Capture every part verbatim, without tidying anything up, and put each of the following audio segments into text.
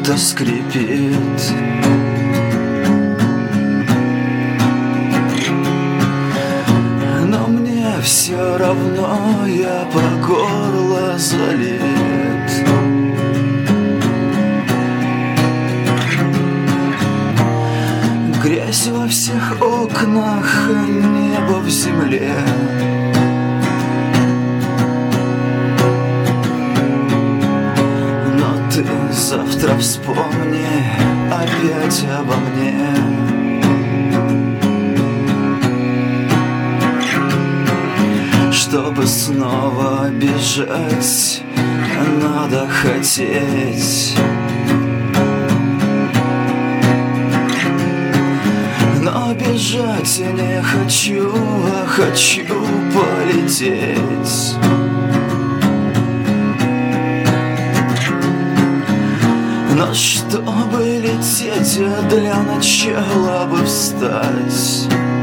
что-то скрипит. Но мне все равно, я по горло залит. Грязь во всех окнах, небо в земле. Но ты завтра вспомни опять обо мне. Чтобы снова бежать, надо хотеть. Но бежать я не хочу, а хочу полететь. Но чтобы лететь, для начала бы встать.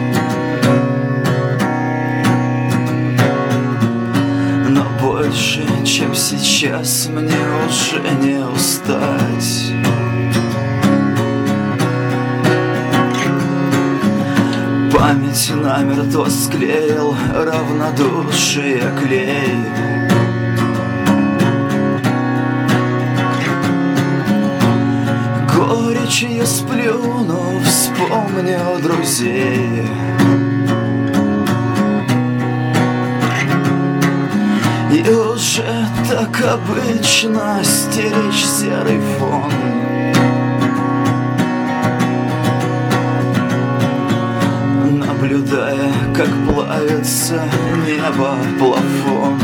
Но больше, чем сейчас, мне уже не устать. Память намертво склеил равнодушие клей. Горечь я сплюну, вспомню друзей. И уже так обычно стеречь серый фон. Наблюдая, как плавится небо, плафон.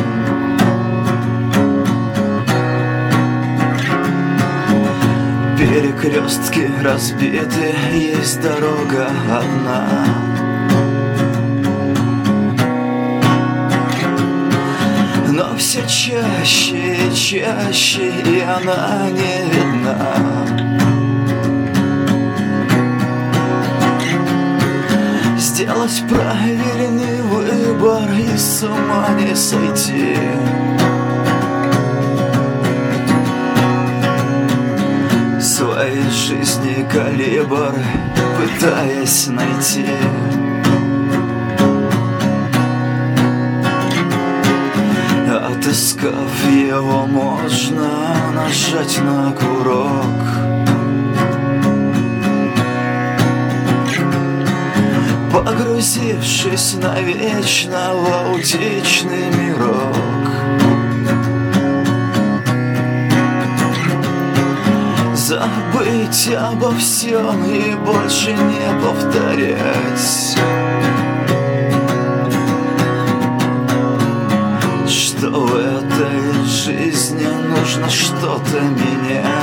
Перекрестки разбиты, есть дорога одна. Но все чаще и чаще, и она не видна. Сделать правильный выбор и с ума не сойти. В своей жизни калибр пытаясь найти. Отыскав его, можно нажать на курок. Погрузившись навечно в аутичный мирок. Забыть обо всем и больше не повторять. Что в этой жизни нужно что-то менять.